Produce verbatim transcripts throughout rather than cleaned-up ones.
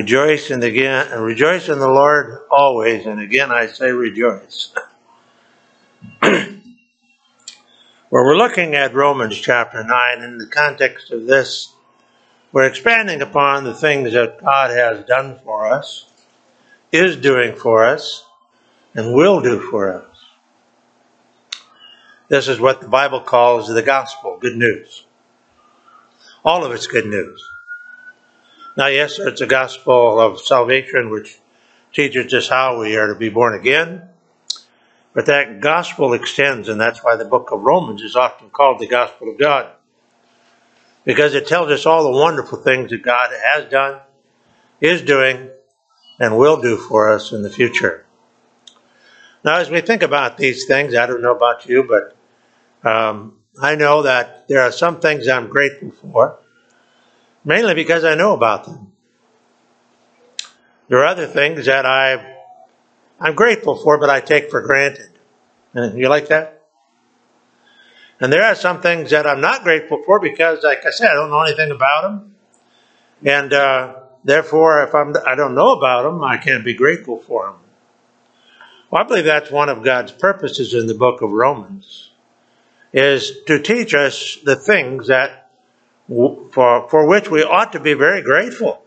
Rejoice and again, rejoice in the Lord always, and again I say rejoice. Well, we're looking at Romans chapter nine in the context of this. We're expanding upon the things that God has done for us, is doing for us, and will do for us. This is what the Bible calls the gospel, good news. All of it's good news. Now, yes, it's a gospel of salvation, which teaches us how we are to be born again. But that gospel extends, and that's why the book of Romans is often called the gospel of God. Because it tells us all the wonderful things that God has done, is doing, and will do for us in the future. Now, as we think about these things, I don't know about you, but um, I know that there are some things I'm grateful for, mainly because I know about them. There are other things that I've, I'm grateful for, but I take for granted. And you like that? And there are some things that I'm not grateful for because, like I said, I don't know anything about them. And uh, therefore, if I'm, I don't know about them, I can't be grateful for them. Well, I believe that's one of God's purposes in the book of Romans, is to teach us the things that for, for which we ought to be very grateful,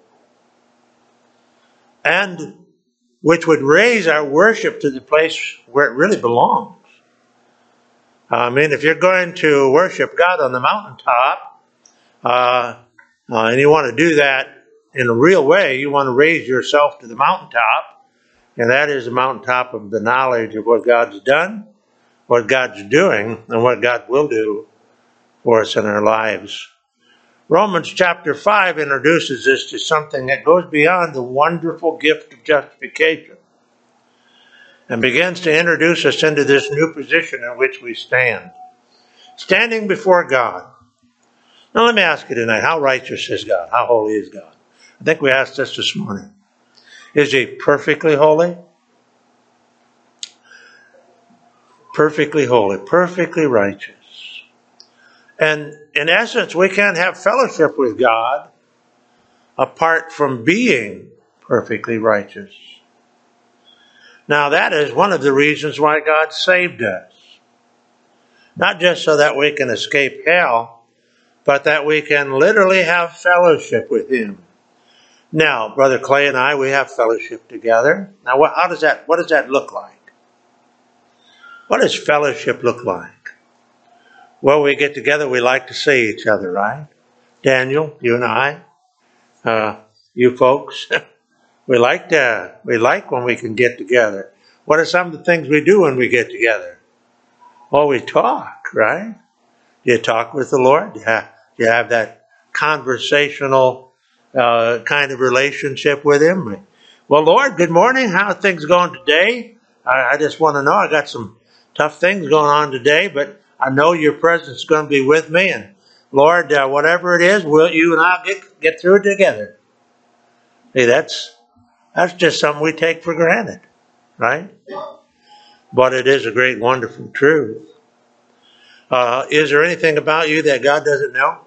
and which would raise our worship to the place where it really belongs. I mean, if you're going to worship God on the mountaintop, uh, uh, and you want to do that in a real way, you want to raise yourself to the mountaintop, and that is the mountaintop of the knowledge of what God's done, what God's doing, and what God will do for us in our lives. Romans chapter five introduces us to something that goes beyond the wonderful gift of justification and begins to introduce us into this new position in which we stand, standing before God. Now let me ask you tonight, how righteous is God? How holy is God? I think we asked this this morning. Is he perfectly holy? Perfectly holy, perfectly righteous. And in essence, we can't have fellowship with God apart from being perfectly righteous. Now, that is one of the reasons why God saved us. Not just so that we can escape hell, but that we can literally have fellowship with him. Now, Brother Clay and I, we have fellowship together. Now, what, how does that, what does that look like? What does fellowship look like? Well, we get together, we like to see each other, right? Daniel, you and I, uh, you folks, we like to, we like when we can get together. What are some of the things we do when we get together? Well, we talk, right? You talk with the Lord. You have, you have that conversational uh, kind of relationship with him. Well, Lord, good morning. How are things going today? I, I just want to know. I got some tough things going on today, but I know your presence is going to be with me. And Lord, uh, whatever it is, will you and I get, get through it together? Hey, that's that's just something we take for granted, right? But it is a great, wonderful truth. Uh, is there anything about you that God doesn't know?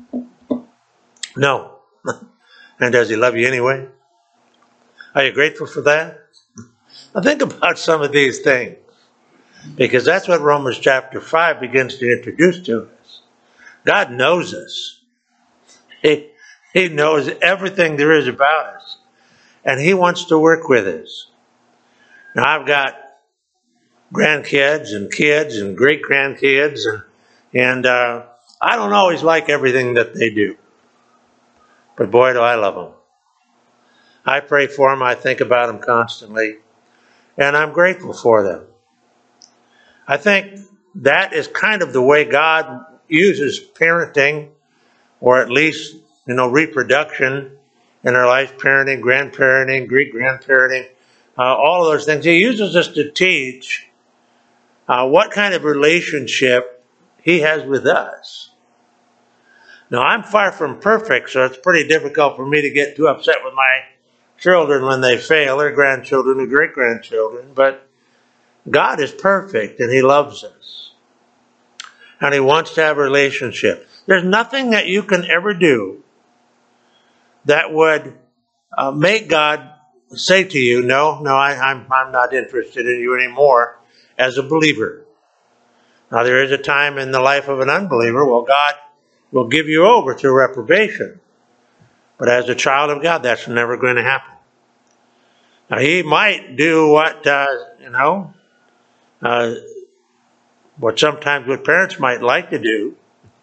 No. And does he love you anyway? Are you grateful for that? Now think about some of these things, because that's what Romans chapter five begins to introduce to us. God knows us. He, he knows everything there is about us, and he wants to work with us. Now, I've got grandkids and kids and great-grandkids, and, and uh, I don't always like everything that they do. But boy, do I love them. I pray for them. I think about them constantly. And I'm grateful for them. I think that is kind of the way God uses parenting, or at least, you know, reproduction in our life, parenting, grandparenting, great-grandparenting, uh, all of those things. He uses us to teach uh, what kind of relationship he has with us. Now, I'm far from perfect, so it's pretty difficult for me to get too upset with my children when they fail, or grandchildren or great-grandchildren, but God is perfect, and he loves us, and he wants to have a relationship. There's nothing that you can ever do that would uh, make God say to you, no, no, I, I'm, I'm not interested in you anymore as a believer. Now, there is a time in the life of an unbeliever, well, God will give you over to reprobation. But as a child of God, that's never going to happen. Now, he might do what, uh, you know, uh, what sometimes what parents might like to do.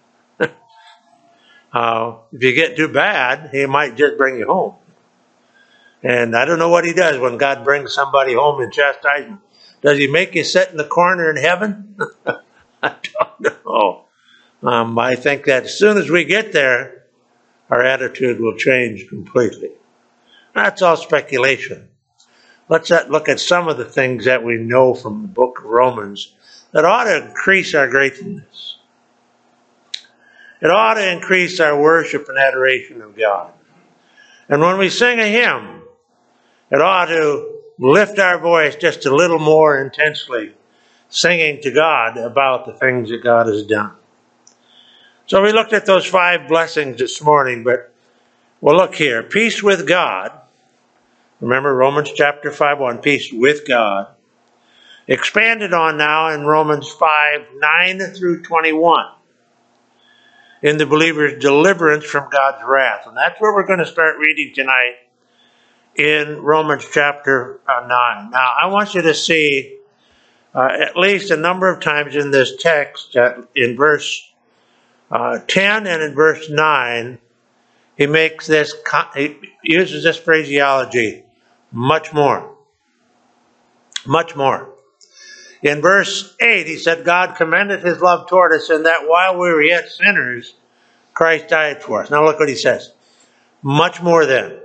uh, if you get too bad, he might just bring you home. And I don't know what he does when God brings somebody home in chastisement. Does he make you sit in the corner in heaven? I don't know. Um, I think that as soon as we get there, our attitude will change completely. That's all speculation. Let's look at some of the things that we know from the book of Romans that ought to increase our gratefulness. It ought to increase our worship and adoration of God. And when we sing a hymn, it ought to lift our voice just a little more intensely, singing to God about the things that God has done. So we looked at those five blessings this morning, but we'll look here. Peace with God. Remember Romans chapter five one, peace with God. Expanded on now in Romans five nine through twenty-one. In the believer's deliverance from God's wrath. And that's where we're going to start reading tonight in Romans chapter nine. Now, I want you to see uh, at least a number of times in this text, uh, in verse uh, ten and in verse nine, he makes this, he uses this phraseology, much more. Much more. In verse eight, he said, God commended his love toward us in that while we were yet sinners, Christ died for us. Now look what he says. Much more than.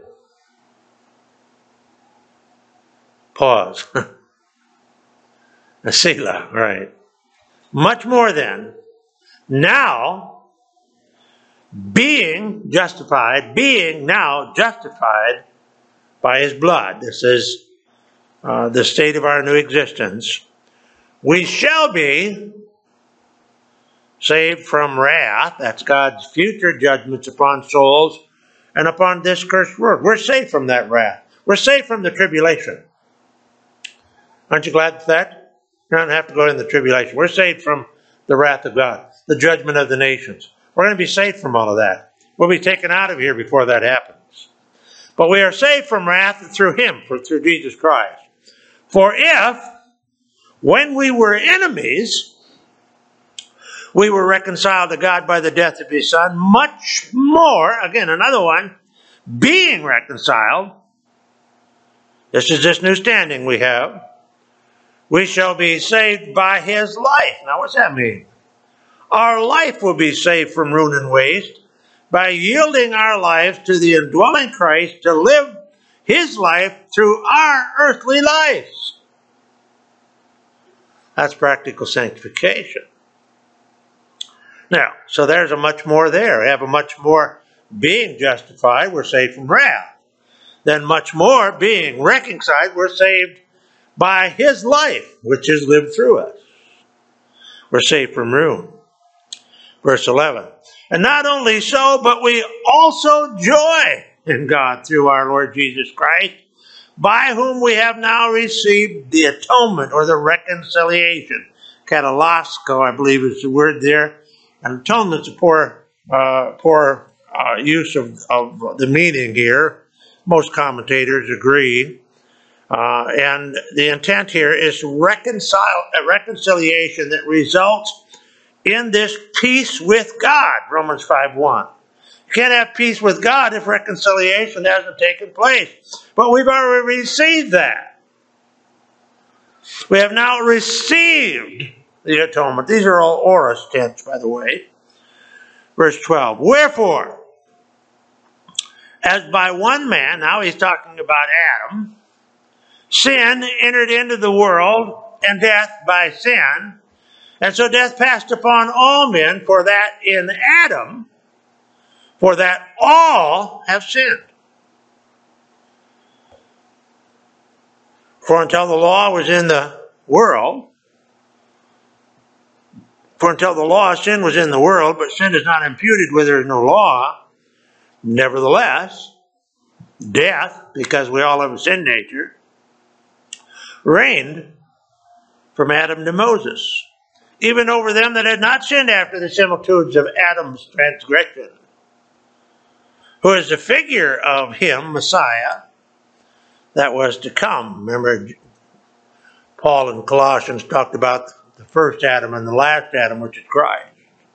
Pause. A Selah, right. Much more than. Now, being justified, being now justified by his blood. This is uh, the state of our new existence. We shall be saved from wrath. That's God's future judgments upon souls and upon this cursed world. We're saved from that wrath. We're saved from the tribulation. Aren't you glad for that? You don't have to go in the tribulation. We're saved from the wrath of God, the judgment of the nations. We're going to be saved from all of that. We'll be taken out of here before that happens. But we are saved from wrath through him, for through Jesus Christ. For if, when we were enemies, we were reconciled to God by the death of his Son, much more, again, another one, being reconciled, this is this new standing we have, we shall be saved by his life. Now, what's that mean? Our life will be saved from ruin and waste by yielding our lives to the indwelling Christ to live his life through our earthly lives. That's practical sanctification. Now, so there's a much more there. We have a much more being justified, we're saved from wrath. Then much more being reconciled, we're saved by his life, which is lived through us. We're saved from ruin. Verse eleven. And not only so, but we also joy in God through our Lord Jesus Christ, by whom we have now received the atonement or the reconciliation. Katalasko, I believe is the word there. And atonement's a poor, uh, poor uh, use of, of the meaning here. Most commentators agree. Uh, and the intent here is to reconcile a reconciliation that results in this peace with God, Romans five one. You can't have peace with God if reconciliation hasn't taken place. But we've already received that. We have now received the atonement. These are all aorist tense, by the way. Verse twelve. Wherefore, as by one man, now he's talking about Adam, sin entered into the world, and death by sin. And so death passed upon all men, for that in Adam, for that all have sinned. For until the law was in the world, for until the law, sin was in the world, but sin is not imputed where there is no law. Nevertheless, death, because we all have a sin nature, reigned from Adam to Moses, even over them that had not sinned after the similitudes of Adam's transgression, who is the figure of him, Messiah, that was to come. Remember, Paul in Colossians talked about the first Adam and the last Adam, which is Christ.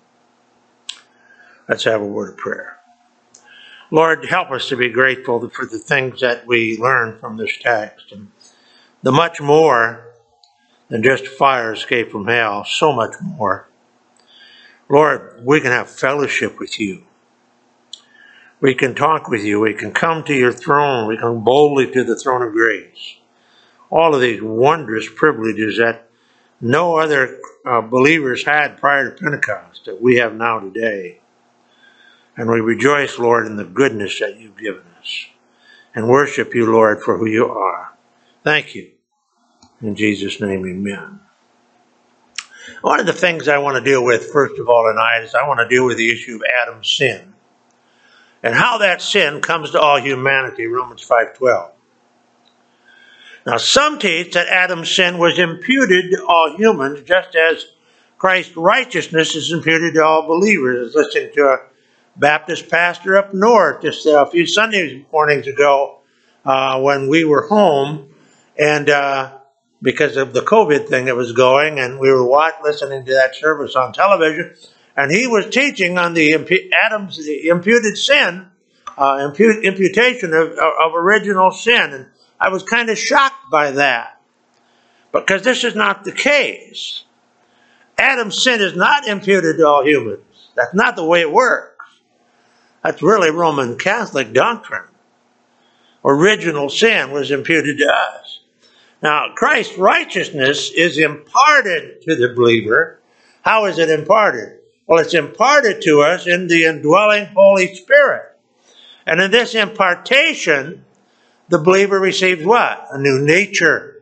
Let's have a word of prayer. Lord, help us to be grateful for the things that we learn from this text, and the much more than just fire escape from hell, so much more. Lord, we can have fellowship with you. We can talk with you. We can come to your throne. We come boldly to the throne of grace. All of these wondrous privileges that no other uh, believers had prior to Pentecost that we have now today. And we rejoice, Lord, in the goodness that you've given us, and worship you, Lord, for who you are. Thank you. In Jesus' name, amen. One of the things I want to deal with, first of all, tonight, is I want to deal with the issue of Adam's sin and how that sin comes to all humanity, Romans five twelve. Now, some teach that Adam's sin was imputed to all humans, just as Christ's righteousness is imputed to all believers. I was listening to a Baptist pastor up north just a few Sunday mornings ago uh, when we were home, and uh, because of the COVID thing that was going, and we were watching, listening to that service on television, and he was teaching on the impu- Adam's the imputed sin, uh, impu- imputation of, of original sin, and I was kind of shocked by that, because this is not the case. Adam's sin is not imputed to all humans. That's not the way it works. That's really Roman Catholic doctrine. Original sin was imputed to us. Now, Christ's righteousness is imparted to the believer. How is it imparted? Well, it's imparted to us in the indwelling Holy Spirit. And in this impartation, the believer receives what? A new nature,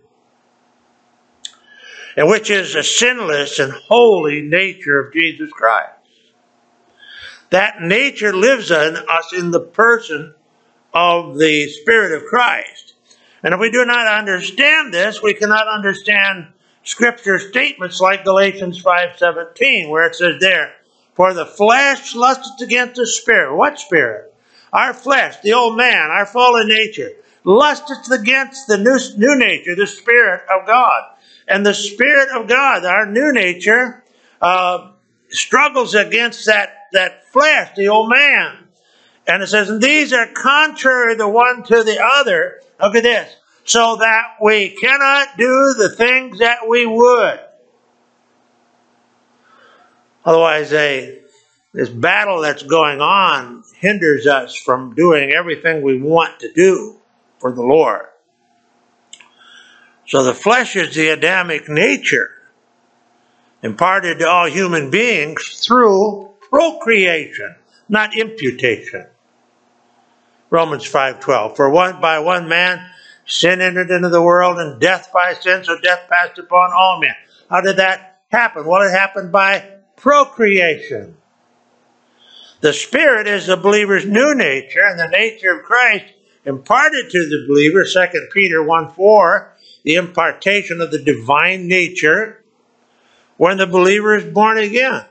and which is a sinless and holy nature of Jesus Christ. That nature lives in us in the person of the Spirit of Christ. And if we do not understand this, we cannot understand Scripture statements like Galatians five seventeen, where it says there, for the flesh lusteth against the Spirit. What Spirit? Our flesh, the old man, our fallen nature, lusteth against the new, new nature, the Spirit of God. And the Spirit of God, our new nature, uh, struggles against that that flesh, the old man. And it says, and these are contrary the one to the other. Look at this. So that we cannot do the things that we would. Otherwise, a, this battle that's going on hinders us from doing everything we want to do for the Lord. So the flesh is the Adamic nature, imparted to all human beings through procreation, not imputation. Romans five twelve. For one by one man sin entered into the world, and death by sin, so death passed upon all men. How did that happen? Well, it happened by procreation. The Spirit is the believer's new nature, and the nature of Christ imparted to the believer, Second Peter one four, the impartation of the divine nature when the believer is born again.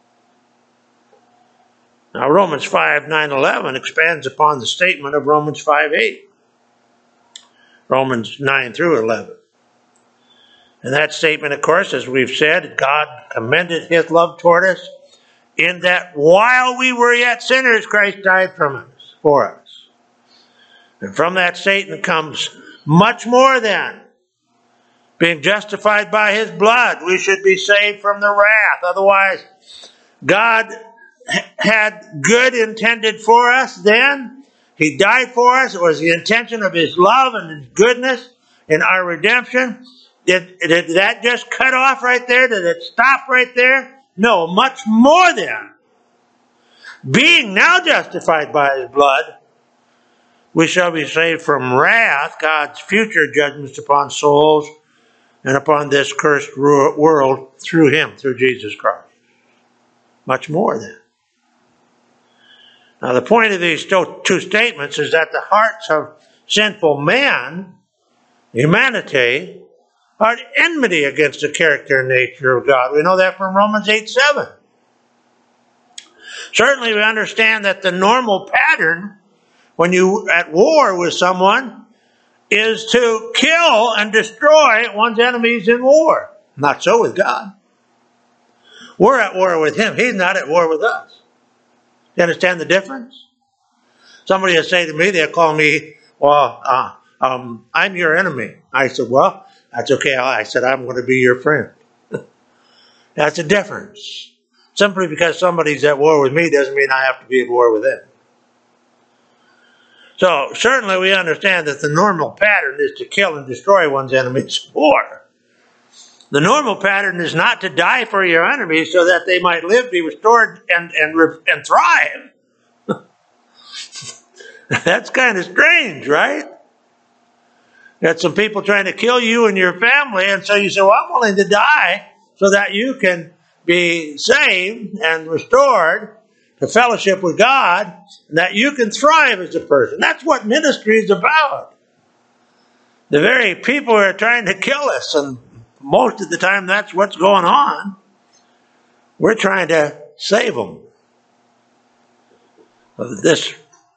Now, Romans five nine eleven expands upon the statement of Romans five eight. Romans nine through eleven. And that statement, of course, as we've said, God commended his love toward us in that while we were yet sinners, Christ died from us, for us. And from that statement comes much more than being justified by his blood. We should be saved from the wrath. Otherwise, God had good intended for us then. He died for us. It was the intention of his love and his goodness in our redemption. Did, did that just cut off right there? Did it stop right there? No, much more than. Being now justified by his blood, we shall be saved from wrath, God's future judgments upon souls and upon this cursed world through him, through Jesus Christ. Much more than. Now, the point of these two statements is that the hearts of sinful man, humanity, are at enmity against the character and nature of God. We know that from Romans eight seven. Certainly we understand that the normal pattern when you're at war with someone is to kill and destroy one's enemies in war. Not so with God. We're at war with him. He's not at war with us. You understand the difference? Somebody will say to me, they'll call me, well, uh, um, I'm your enemy. I said, well, that's okay. I said, I'm going to be your friend. That's a difference. Simply because somebody's at war with me doesn't mean I have to be at war with them. So certainly we understand that the normal pattern is to kill and destroy one's enemies in war. The normal pattern is not to die for your enemies so that they might live, be restored, and, and, and thrive. That's kind of strange, right? Got some people trying to kill you and your family, and so you say, well, I'm willing to die so that you can be saved and restored to fellowship with God, and that you can thrive as a person. That's what ministry is about. The very people who are trying to kill us, and most of the time that's what's going on, we're trying to save them. This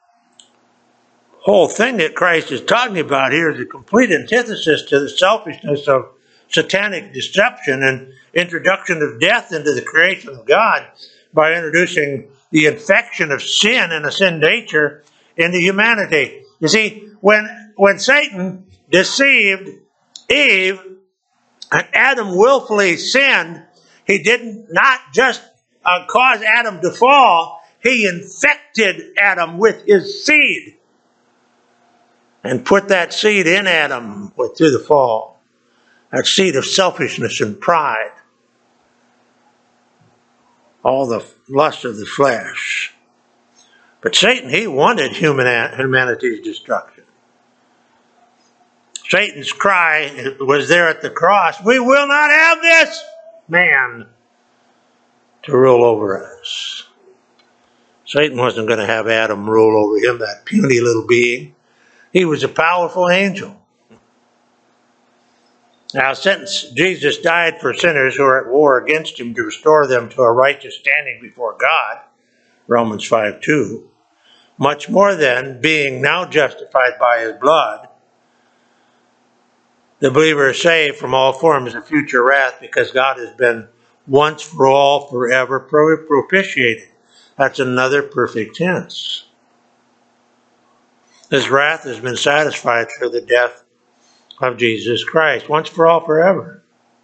whole thing that Christ is talking about here is a complete antithesis to the selfishness of satanic deception and introduction of death into the creation of God by introducing the infection of sin and a sin nature into humanity. You see, when, when Satan deceived Eve and Adam willfully sinned, he did not just uh, cause Adam to fall, he infected Adam with his seed and put that seed in Adam through the fall. That seed of selfishness and pride. All the lust of the flesh. But Satan, he wanted human humanity's destruction. Satan's cry was there at the cross, we will not have this man to rule over us. Satan wasn't going to have Adam rule over him, that puny little being. He was a powerful angel. Now, since Jesus died for sinners who are at war against him to restore them to a righteous standing before God, Romans five two, much more then, being now justified by his blood, the believer is saved from all forms of future wrath because God has been once for all, forever propitiated. That's another perfect tense. His wrath has been satisfied through the death of Jesus Christ, once for all, forever.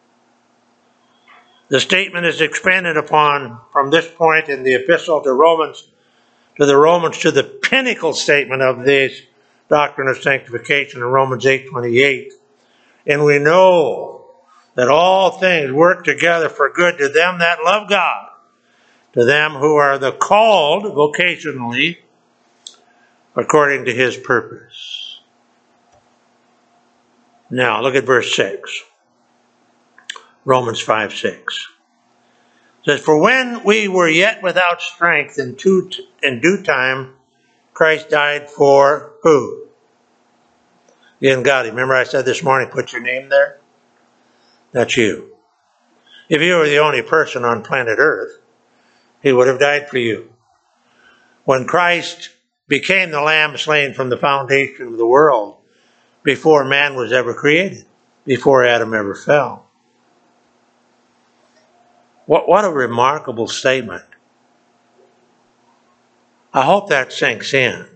The statement is expanded upon from this point in the epistle to Romans, to the Romans, to the pinnacle statement of this doctrine of sanctification in Romans eight twenty-eight. And we know that all things work together for good to them that love God, to them who are the called vocationally according to his purpose. Now, look at verse six. Romans five six. It says, for when we were yet without strength, in, two, in due time, Christ died for who? The ungodly. Remember I said this morning, put your name there? That's you. If you were the only person on planet Earth, he would have died for you. When Christ became the lamb slain from the foundation of the world, before man was ever created, before Adam ever fell. What, what a remarkable statement. I hope that sinks in.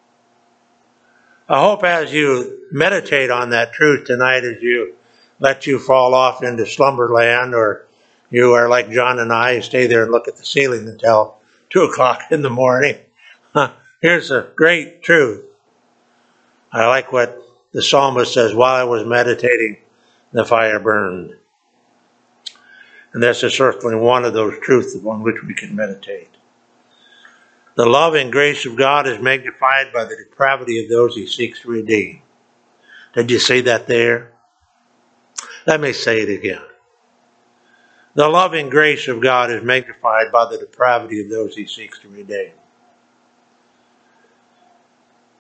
I hope as you meditate on that truth tonight, as you let you fall off into slumberland, or you are like John and I, who stay there and look at the ceiling until two o'clock in the morning. Here's a great truth. I like what the psalmist says, while I was meditating, the fire burned. And this is certainly one of those truths upon which we can meditate. The love and grace of God is magnified by the depravity of those he seeks to redeem. Did you see that there? Let me say it again. The love and grace of God is magnified by the depravity of those he seeks to redeem.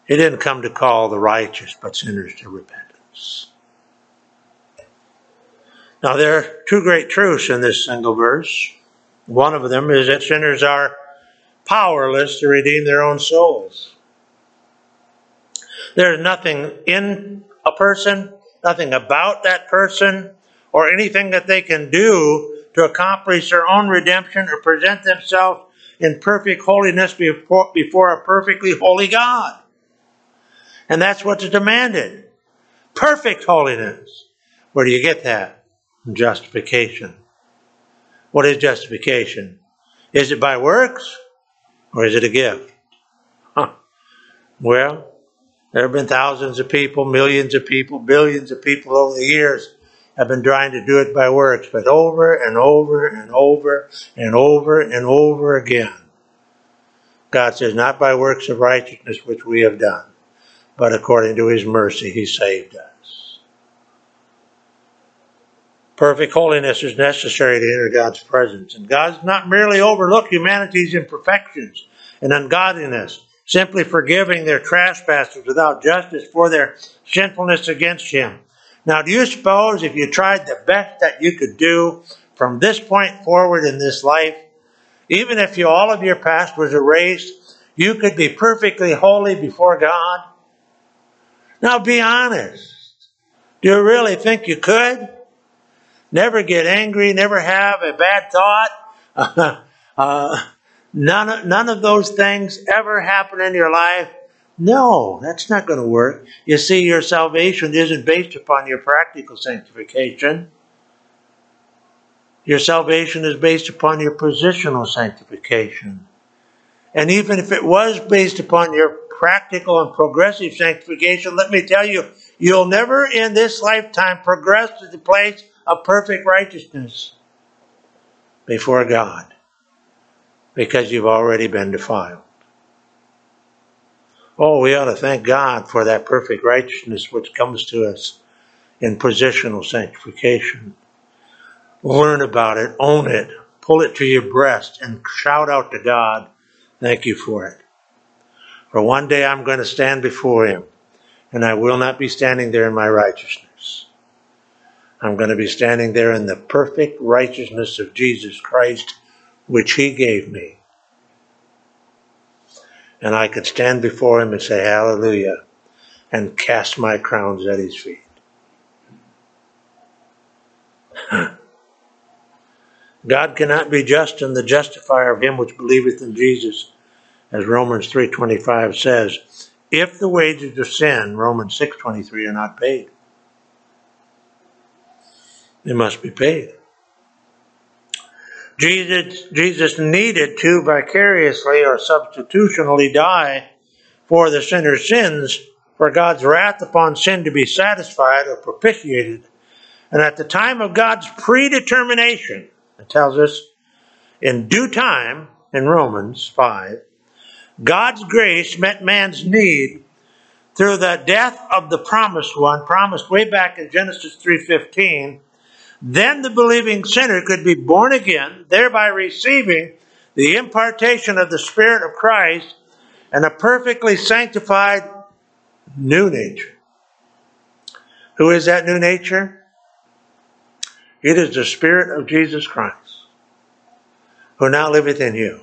He didn't come to call the righteous, but sinners to repentance. Now, there are two great truths in this single verse. One of them is that sinners are powerless to redeem their own souls. There is nothing in a person, nothing about that person, or anything that they can do to accomplish their own redemption or present themselves in perfect holiness before, before a perfectly holy God. And that's what's demanded. Perfect holiness. Where do you get that? Justification. What is justification? Is it by works or is it a gift? Huh. Well, there have been thousands of people, millions of people, billions of people over the years have been trying to do it by works, but over and over and over and over and over again. God says, not by works of righteousness which we have done, but according to his mercy he saved us. Perfect holiness is necessary to enter God's presence. And God's not merely overlooked humanity's imperfections and ungodliness, simply forgiving their trespasses without justice for their sinfulness against him. Now, do you suppose if you tried the best that you could do from this point forward in this life, even if you, all of your past was erased, you could be perfectly holy before God? Now, be honest. Do you really think you could? Never get angry, never have a bad thought. Uh, uh, none, of, none of those things ever happen in your life. No, that's not going to work. You see, your salvation isn't based upon your practical sanctification. Your salvation is based upon your positional sanctification. And even if it was based upon your practical and progressive sanctification, let me tell you, you'll never in this lifetime progress to the place of perfect righteousness before God, because you've already been defiled. Oh, we ought to thank God for that perfect righteousness which comes to us in positional sanctification. Learn about it, own it, pull it to your breast, and shout out to God, thank you for it. For one day I'm going to stand before him, and I will not be standing there in my righteousness. I'm going to be standing there in the perfect righteousness of Jesus Christ, which he gave me. And I could stand before him and say, hallelujah, and cast my crowns at his feet. God cannot be just and the justifier of him which believeth in Jesus, as Romans three twenty-five says, if the wages of sin, Romans six twenty-three, are not paid. They must be paid. Jesus, Jesus needed to vicariously or substitutionally die for the sinner's sins, for God's wrath upon sin to be satisfied or propitiated. And at the time of God's predetermination, it tells us in due time in Romans five, God's grace met man's need through the death of the promised one, promised way back in Genesis three fifteen. Then the believing sinner could be born again, thereby receiving the impartation of the Spirit of Christ and a perfectly sanctified new nature. Who is that new nature? It is the Spirit of Jesus Christ, who now liveth in you.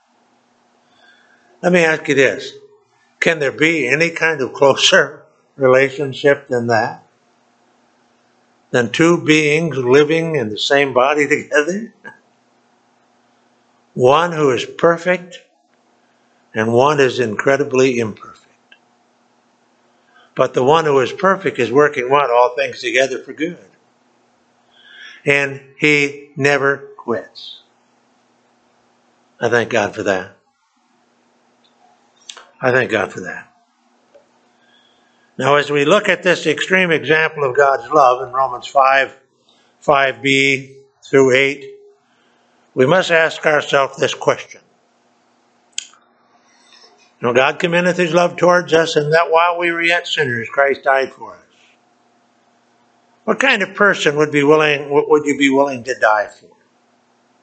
Let me ask you this. Can there be any kind of closer relationship than that? Than two beings living in the same body together? One who is perfect and one is incredibly imperfect. But the one who is perfect is working what? All things together for good. And he never quits. I thank God for that. I thank God for that. Now, as we look at this extreme example of God's love in Romans five, five b through eight, we must ask ourselves this question. Now, God commendeth his love towards us, and that while we were yet sinners, Christ died for us. What kind of person would be willing? What would you be willing to die for?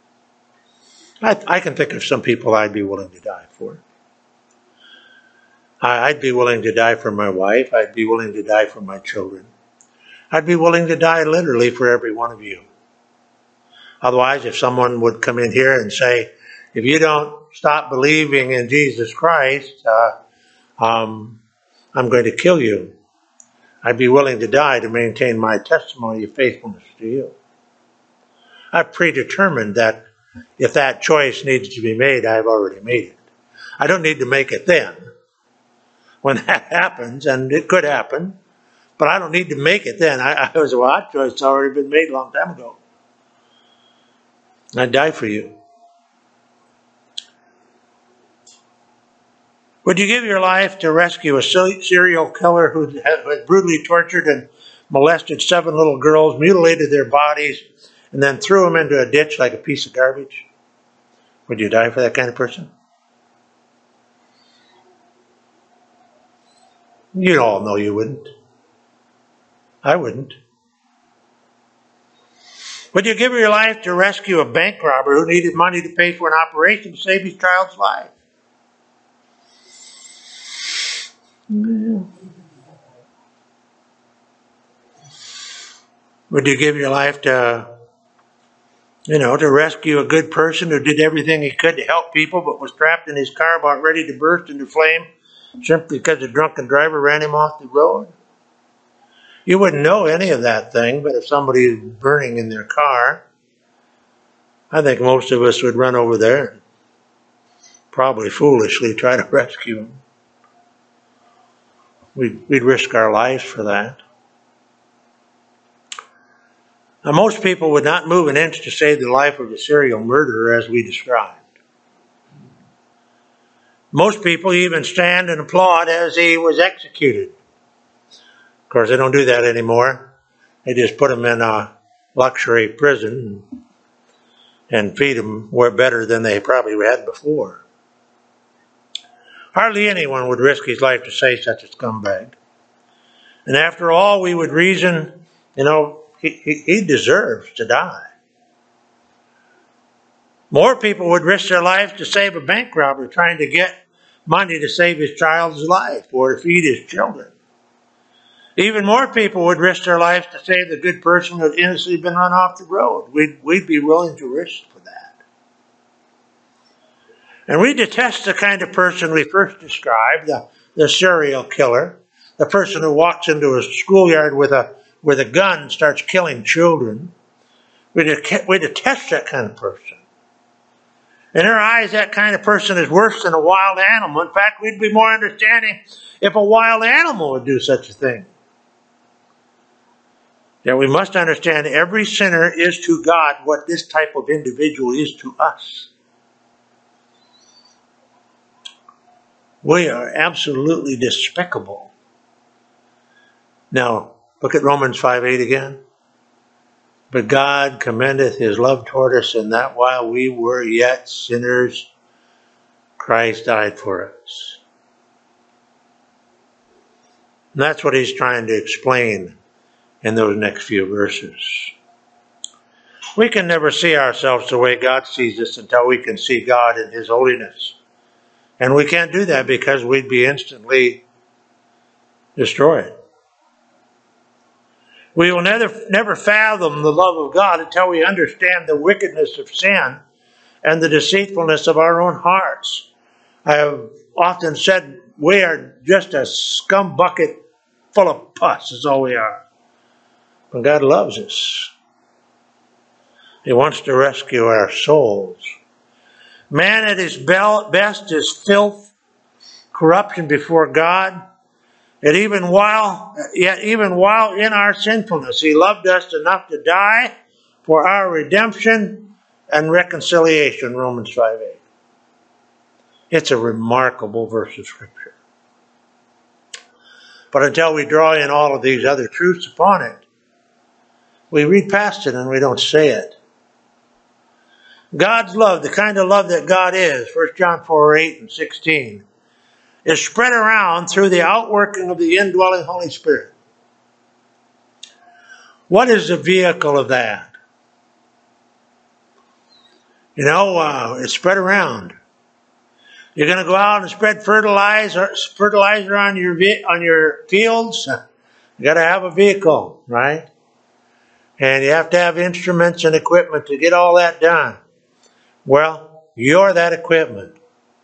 I, I can think of some people I'd be willing to die for. I, I'd be willing to die for my wife. I'd be willing to die for my children. I'd be willing to die literally for every one of you. Otherwise, if someone would come in here and say, if you don't stop believing in Jesus Christ, uh, um, I'm going to kill you. I'd be willing to die to maintain my testimony of faithfulness to you. I've predetermined that if that choice needs to be made, I've already made it. I don't need to make it then. When that happens, and it could happen, but I don't need to make it then. I, I was, well, that choice has already been made a long time ago. I'd die for you. Would you give your life to rescue a serial killer who had brutally tortured and molested seven little girls, mutilated their bodies, and then threw them into a ditch like a piece of garbage? Would you die for that kind of person? You all know you wouldn't. I wouldn't. Would you give your life to rescue a bank robber who needed money to pay for an operation to save his child's life? Yeah. Would you give your life to, you know, to rescue a good person who did everything he could to help people but was trapped in his car about ready to burst into flame simply because a drunken driver ran him off the road? You wouldn't know any of that thing, but if somebody is burning in their car, I think most of us would run over there and probably foolishly try to rescue him. We'd, we'd risk our lives for that. Now, most people would not move an inch to save the life of a serial murderer as we described. Most people even stand and applaud as he was executed. Of course, they don't do that anymore. They just put him in a luxury prison and feed him better than they probably had before. Hardly anyone would risk his life to save such a scumbag. And after all, we would reason, you know, he, he, he deserves to die. More people would risk their lives to save a bank robber trying to get money to save his child's life or to feed his children. Even more people would risk their lives to save the good person who had innocently been run off the road. We'd, we'd be willing to risk for that. And we detest the kind of person we first described, the, the serial killer, the person who walks into a schoolyard with a, with a gun and starts killing children. We, de- we detest that kind of person. In our eyes, that kind of person is worse than a wild animal. In fact, we'd be more understanding if a wild animal would do such a thing. Yet we must understand every sinner is to God what this type of individual is to us. We are absolutely despicable. Now, look at Romans five eight again. But God commendeth his love toward us in that while we were yet sinners, Christ died for us. And that's what he's trying to explain in those next few verses. We can never see ourselves the way God sees us until we can see God in his holiness. And we can't do that because we'd be instantly destroyed. We will never, never fathom the love of God until we understand the wickedness of sin and the deceitfulness of our own hearts. I have often said we are just a scum bucket full of pus is all we are. But God loves us. He wants to rescue our souls. Man at his best is filth, corruption before God. Yet even while, yet even while in our sinfulness, he loved us enough to die for our redemption and reconciliation, Romans five eight. It's a remarkable verse of Scripture. But until we draw in all of these other truths upon it, we read past it and we don't say it. God's love, the kind of love that God is, First John four eight and sixteen, is spread around through the outworking of the indwelling Holy Spirit. What is the vehicle of that? You know, uh, it's spread around. You're going to go out and spread fertilizer, fertilizer on your on your fields. You got to have a vehicle, right? And you have to have instruments and equipment to get all that done. Well, you're that equipment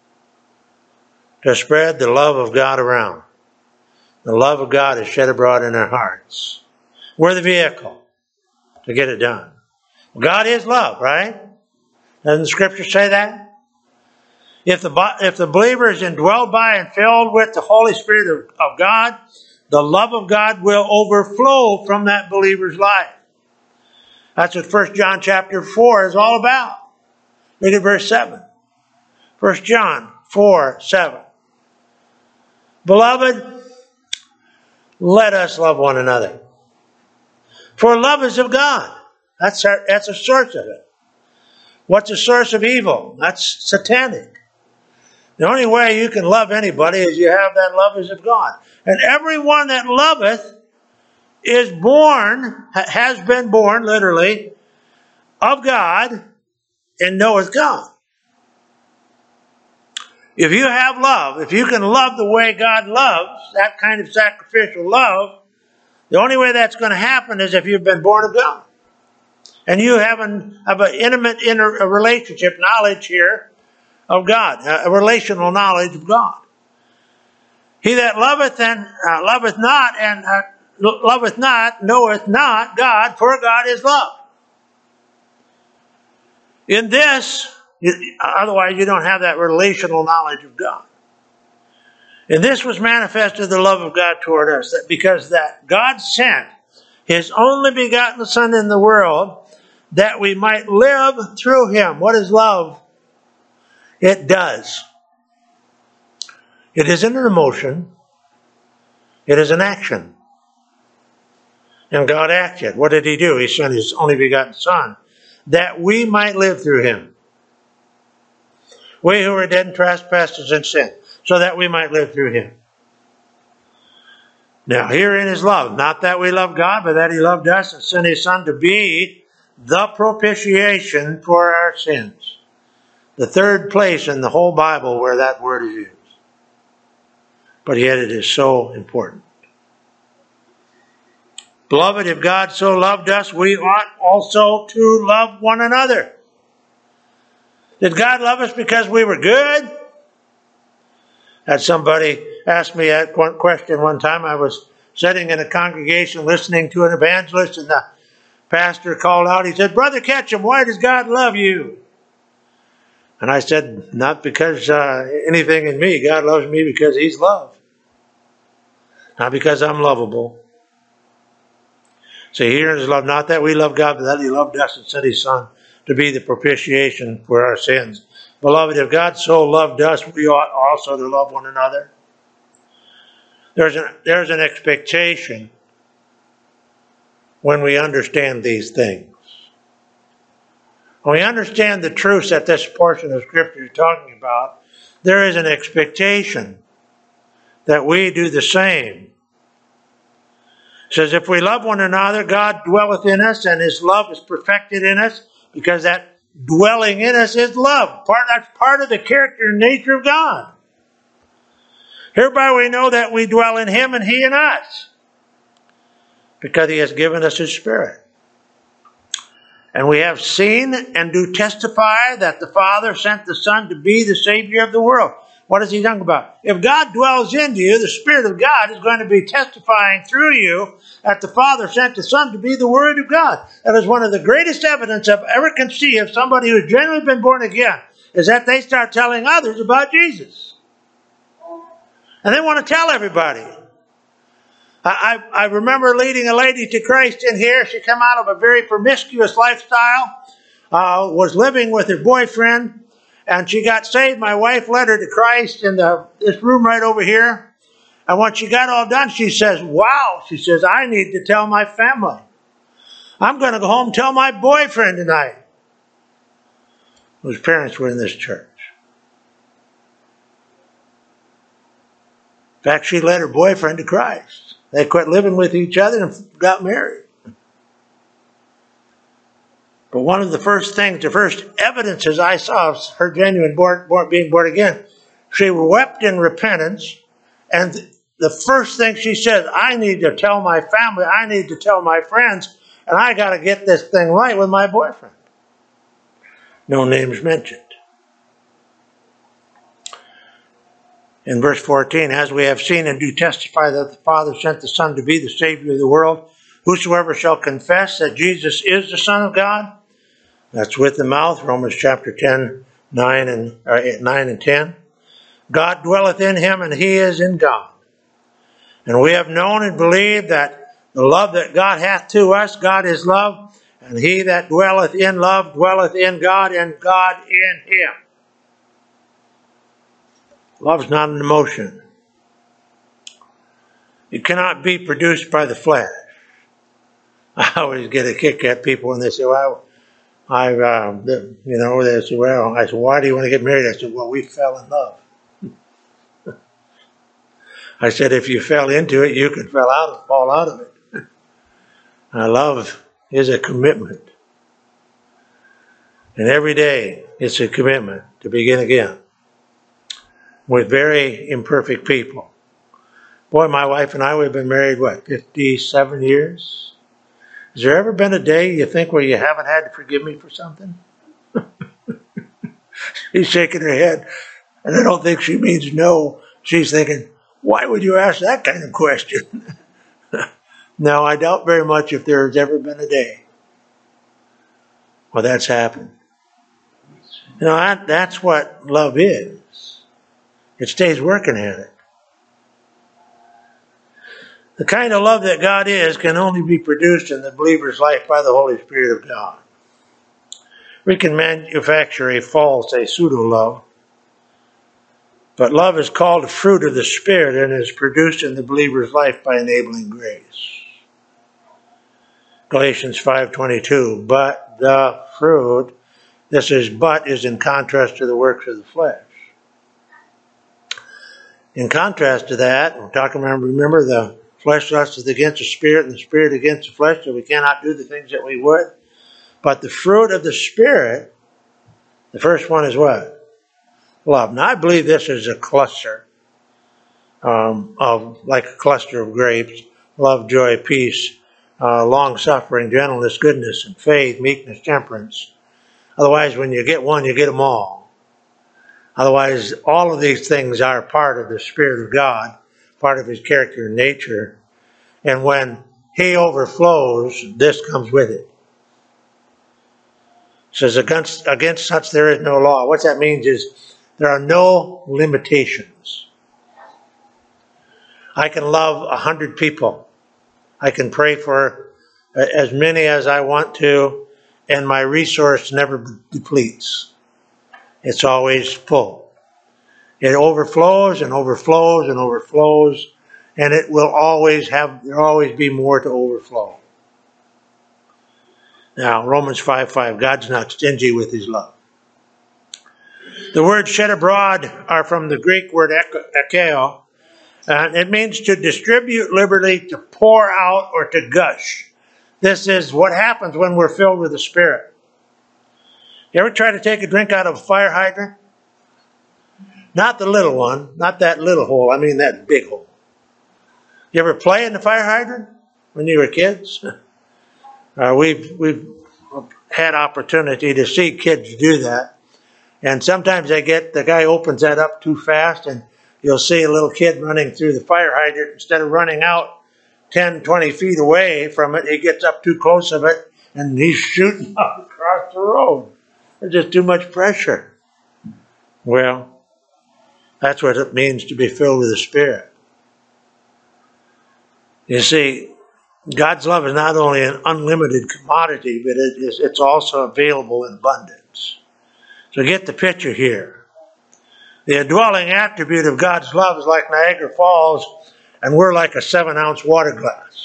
to spread the love of God around. The love of God is shed abroad in our hearts. We're the vehicle to get it done. God is love, right? Doesn't the Scripture say that? If the, if the believer is indwelled by and filled with the Holy Spirit of, of God, the love of God will overflow from that believer's life. That's what First John chapter four is all about. Look at verse seven. First John four, seven. Beloved, let us love one another. For love is of God. That's, our, that's a source of it. What's the source of evil? That's satanic. The only way you can love anybody is you have that love is of God. And everyone that loveth is born, has been born, literally, of God and knoweth God. If you have love, if you can love the way God loves, that kind of sacrificial love, the only way that's going to happen is if you've been born of God. And you have an, have an intimate inner a relationship, knowledge here of God, a relational knowledge of God. He that loveth and uh, loveth not and uh, loveth not knoweth not God, for God is love. In this, otherwise you don't have that relational knowledge of God. And this was manifested the love of God toward us, that because that God sent His only begotten Son in the world, that we might live through Him. What is love? It does. It isn't an emotion. It is an action. And God acted. What did He do? He sent His only begotten Son, that we might live through Him. We who were dead in trespasses and sin, so that we might live through Him. Now, herein is love. Not that we love God, but that He loved us and sent His Son to be the propitiation for our sins. The third place in the whole Bible where that word is used. But yet it is so important. Beloved, if God so loved us, we ought also to love one another. Did God love us because we were good? Had somebody asked me that question one time. I was sitting in a congregation listening to an evangelist, and the pastor called out. He said, "Brother Ketchum, why does God love you?" And I said, "Not because uh, anything in me. God loves me because He's love. Not because I'm lovable." So here is love, not that we love God, but that He loved us and sent His Son to be the propitiation for our sins. Beloved, if God so loved us, we ought also to love one another. There's an, there's an expectation when we understand these things. When we understand the truths that this portion of Scripture is talking about, there is an expectation that we do the same. It says, if we love one another, God dwelleth in us, and His love is perfected in us, because that dwelling in us is love. Part, that's part of the character and nature of God. Hereby we know that we dwell in Him and He in us, because He has given us His Spirit. And we have seen and do testify that the Father sent the Son to be the Savior of the world. What is He talking about? If God dwells into you, the Spirit of God is going to be testifying through you that the Father sent the Son to be the Word of God. That is one of the greatest evidence I've ever can see of somebody who has genuinely been born again, is that they start telling others about Jesus. And they want to tell everybody. I, I remember leading a lady to Christ in here. She came out of a very promiscuous lifestyle, uh, was living with her boyfriend, and she got saved. My wife led her to Christ in the, this room right over here. And when she got all done, she says, wow, she says, I need to tell my family. I'm going to go home and tell my boyfriend tonight, whose parents were in this church. In fact, she led her boyfriend to Christ. They quit living with each other and got married. But one of the first things, the first evidences I saw of her genuine born, born, being born again, She wept in repentance, and the first thing she said, I need to tell my family, I need to tell my friends, and I got to get this thing right with my boyfriend. No names mentioned. In verse fourteen, as we have seen and do testify that the Father sent the Son to be the Savior of the world, whosoever shall confess that Jesus is the Son of God, that's with the mouth, Romans chapter ten, nine and, uh, nine and ten. God dwelleth in him, and he is in God. And we have known and believed that the love that God hath to us, God is love, and he that dwelleth in love dwelleth in God, and God in him. Love's not an emotion. It cannot be produced by the flesh. I always get a kick at people when they say, well, I, uh, you know, they say, well, I said, why do you want to get married? I said, well, we fell in love. I said, if you fell into it, you can fall out, fall out of it. Uh, love is a commitment. And every day, it's a commitment to begin again with very imperfect people. Boy, my wife and I, we've been married, what, fifty-seven years? Has there ever been a day you think where you haven't had to forgive me for something? She's shaking her head, and I don't think she means no. She's thinking, why would you ask that kind of question? No, I doubt very much if there's ever been a day where that's happened. You know, that, that's what love is. It stays working at it. The kind of love that God is can only be produced in the believer's life by the Holy Spirit of God. We can manufacture a false, a pseudo-love, but love is called a fruit of the Spirit and is produced in the believer's life by enabling grace. Galatians five twenty-two, but the fruit, this is but is in contrast to the works of the flesh. In contrast to that, we're talking about, remember, the flesh lusts against the Spirit and the Spirit against the flesh, so we cannot do the things that we would. But the fruit of the Spirit, the first one is what? Love. Now, I believe this is a cluster um, of, like a cluster of grapes, love, joy, peace, uh, long-suffering, gentleness, goodness, and faith, meekness, temperance. Otherwise, when you get one, you get them all. Otherwise, all of these things are part of the Spirit of God, part of his character and nature. And when he overflows, this comes with it. It says, against, against such there is no law. What that means is there are no limitations. I can love a hundred people. I can pray for as many as I want to, and my resource never depletes. It's always full. It overflows and overflows and overflows, and it will always have, there will always be more to overflow. Now, Romans five five, God's not stingy with his love. The words shed abroad are from the Greek word ekeo, and it means to distribute liberally, to pour out, or to gush. This is what happens when we're filled with the Spirit. You ever try to take a drink out of a fire hydrant? Not the little one, not that little hole, I mean that big hole. You ever play in the fire hydrant when you were kids? Uh, we've, we've had opportunity to see kids do that. And sometimes they get, the guy opens that up too fast, and you'll see a little kid running through the fire hydrant. Instead of running out ten, twenty feet away from it, he gets up too close of it, and he's shooting out across the road. There's just too much pressure. Well, that's what it means to be filled with the Spirit. You see, God's love is not only an unlimited commodity, but it is, it's also available in abundance. So get the picture here. The indwelling attribute of God's love is like Niagara Falls, and we're like a seven-ounce water glass.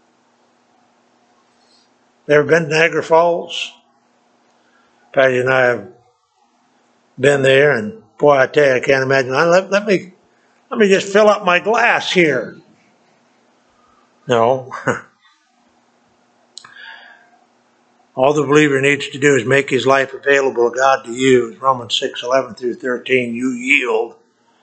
Ever been to Niagara Falls? Patty and I have been there, and boy, I tell you, I can't imagine. Let, let me, let me just fill up my glass here. No. All the believer needs to do is make his life available to God to use. Romans six eleven through thirteen, you yield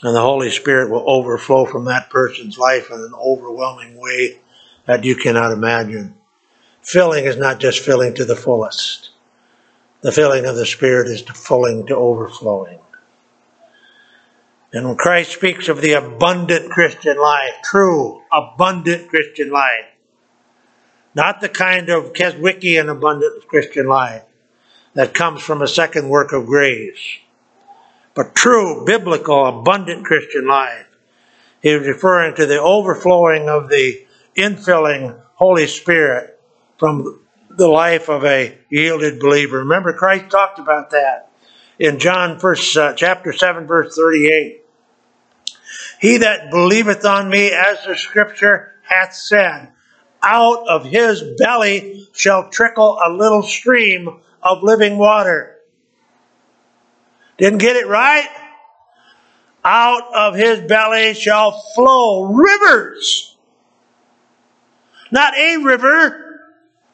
And the Holy Spirit will overflow from that person's life in an overwhelming way that you cannot imagine. Filling is not just filling to the fullest. The filling of the Spirit is to filling to overflowing. And when Christ speaks of the abundant Christian life, true, abundant Christian life, not the kind of Keswickian abundant Christian life that comes from a second work of grace, but true, biblical, abundant Christian life. He is referring to the overflowing of the infilling Holy Spirit from the life of a yielded believer. Remember, Christ talked about that in John first, uh, chapter seven, verse thirty-eight. He that believeth on me, as the Scripture hath said, out of his belly shall trickle a little stream of living water. Didn't get it right? Out of his belly shall flow rivers. Not a river.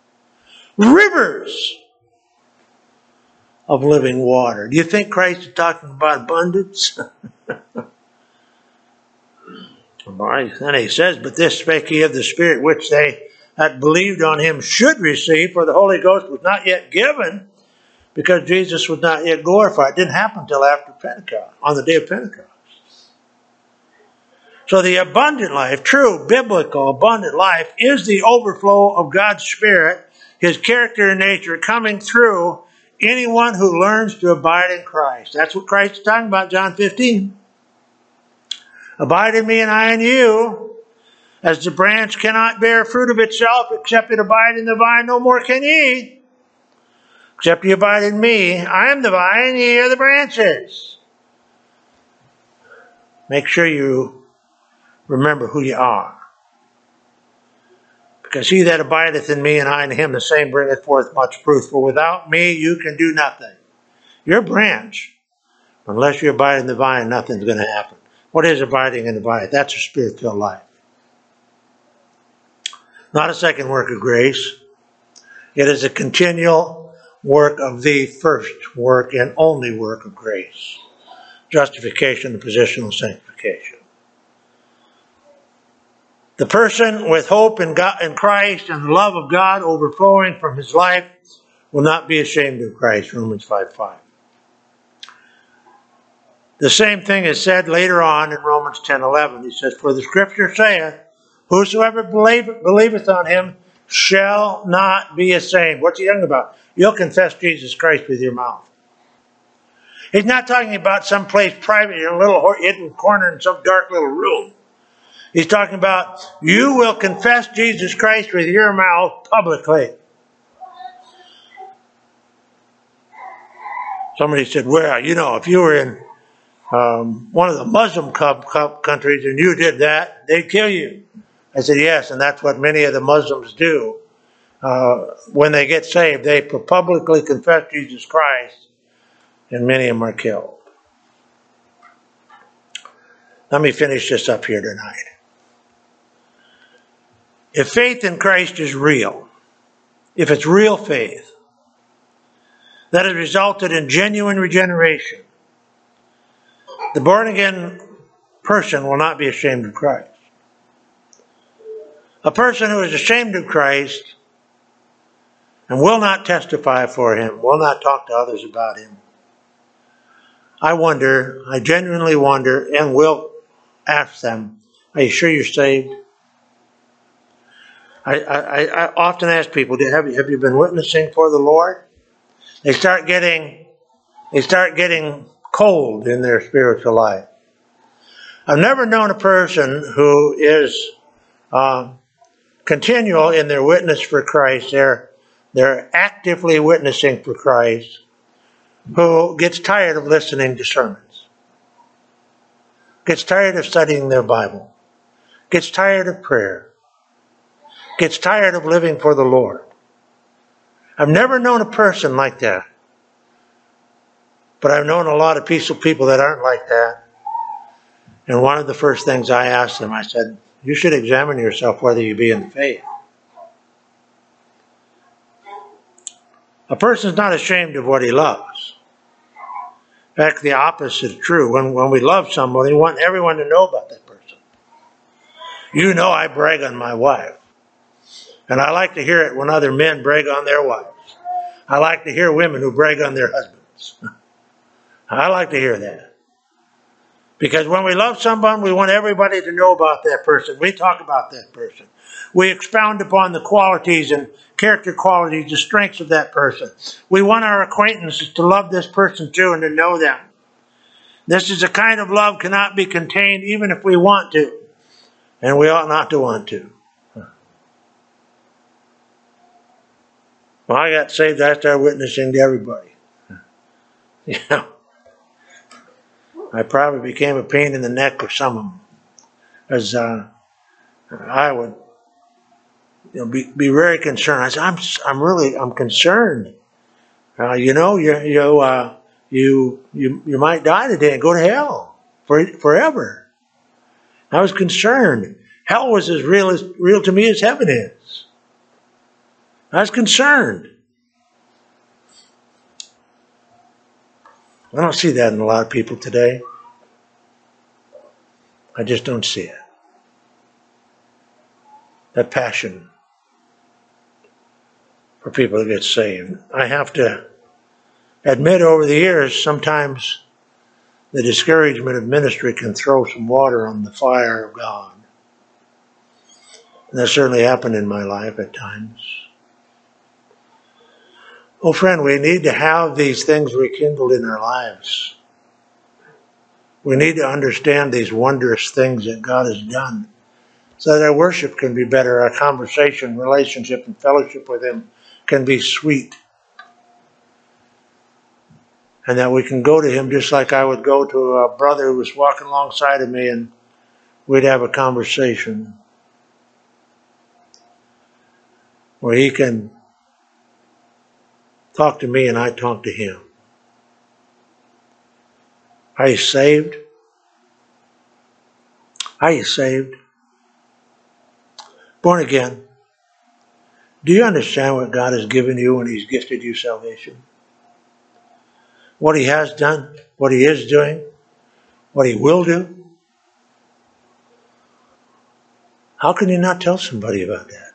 Rivers of living water. Do you think Christ is talking about abundance? And he says, but this spake he of the Spirit, which they that believed on him should receive, for the Holy Ghost was not yet given, because Jesus was not yet glorified. It didn't happen until after Pentecost, on the day of Pentecost. So the abundant life, true, biblical, abundant life, is the overflow of God's Spirit, His character and nature coming through anyone who learns to abide in Christ. That's what Christ is talking about, John fifteen. Abide in me and I in you. As the branch cannot bear fruit of itself except it abide in the vine, no more can ye. Except ye abide in me. I am the vine, ye are the branches. Make sure you remember who you are. Because he that abideth in me and I in him, the same bringeth forth much fruit. For without me you can do nothing. You're a branch. Unless you abide in the vine, nothing's going to happen. What is abiding in the vine? That's a spirit-filled life. Not a second work of grace. It is a continual work of the first work and only work of grace. Justification and positional sanctification. The person with hope in God, in Christ and the love of God overflowing from his life will not be ashamed of Christ, Romans five five. The same thing is said later on in Romans ten eleven. He says, for the Scripture saith, whosoever believeth, believeth on him shall not be ashamed. What's he talking about? You'll confess Jesus Christ with your mouth. He's not talking about some place private in a little hidden corner in some dark little room. He's talking about you will confess Jesus Christ with your mouth publicly. Somebody said, well, you know, if you were in um, one of the Muslim countries and you did that, they'd kill you. I said, yes, and that's what many of the Muslims do. Uh, when they get saved, they publicly confess Jesus Christ, and many of them are killed. Let me finish this up here tonight. If faith in Christ is real, if it's real faith, that has resulted in genuine regeneration, the born-again person will not be ashamed of Christ. A person who is ashamed of Christ and will not testify for him, will not talk to others about him, I wonder, I genuinely wonder, and will ask them, are you sure you're saved? I, I, I often ask people, have you, have you been witnessing for the Lord? They start getting, they start getting cold in their spiritual life. I've never known a person who is uh, continual in their witness for Christ. They're, they're actively witnessing for Christ, who gets tired of listening to sermons, gets tired of studying their Bible, gets tired of prayer, gets tired of living for the Lord. I've never known a person like that. But I've known a lot of peaceful people that aren't like that. And one of the first things I asked them, I said, you should examine yourself whether you be in the faith. A person's not ashamed of what he loves. In fact, the opposite is true. When, when we love somebody, we want everyone to know about that person. You know I brag on my wife. And I like to hear it when other men brag on their wives. I like to hear women who brag on their husbands. I like to hear that. Because when we love someone, we want everybody to know about that person. We talk about that person. We expound upon the qualities and character qualities, the strengths of that person. We want our acquaintances to love this person too and to know them. This is a kind of love cannot be contained even if we want to. And we ought not to want to. When I got saved, I started witnessing to everybody. You know, I probably became a pain in the neck for some of them. As uh, I would you know, be, be very concerned. I said, I'm, I'm really, I'm concerned. Uh, you know, you, you, uh, you, you, you might die today and go to hell for forever. I was concerned. Hell was as real as real to me as heaven is. I was concerned. I don't see that in a lot of people today. I just don't see it. That passion for people to get saved. I have to admit over the years, sometimes the discouragement of ministry can throw some water on the fire of God. And that certainly happened in my life at times. Oh, friend, we need to have these things rekindled in our lives. We need to understand these wondrous things that God has done so that our worship can be better, our conversation, relationship, and fellowship with Him can be sweet. And that we can go to Him just like I would go to a brother who was walking alongside of me and we'd have a conversation where he can talk to me and I talk to him. Are you saved? Are you saved? Born again? Do you understand what God has given you when He's gifted you salvation? What He has done, what He is doing, what He will do? How can you not tell somebody about that?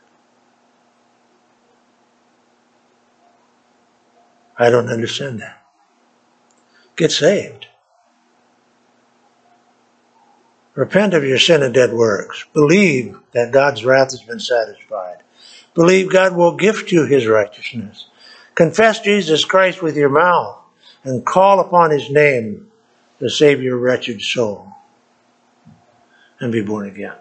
I don't understand that. Get saved. Repent of your sin and dead works. Believe that God's wrath has been satisfied. Believe God will gift you His righteousness. Confess Jesus Christ with your mouth and call upon His name to save your wretched soul and be born again.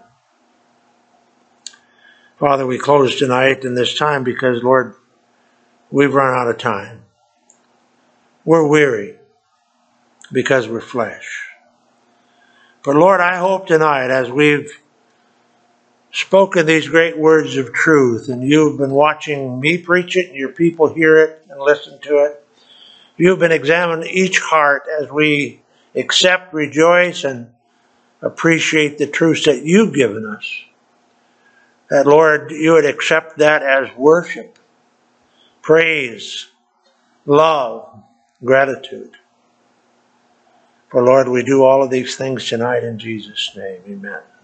Father, we close tonight in this time because, Lord, we've run out of time. We're weary because we're flesh. But Lord, I hope tonight as we've spoken these great words of truth and you've been watching me preach it and your people hear it and listen to it, you've been examining each heart as we accept, rejoice, and appreciate the truths that you've given us. That, Lord, you would accept that as worship, praise, love, gratitude. For, Lord, we do all of these things tonight in Jesus' name. Amen.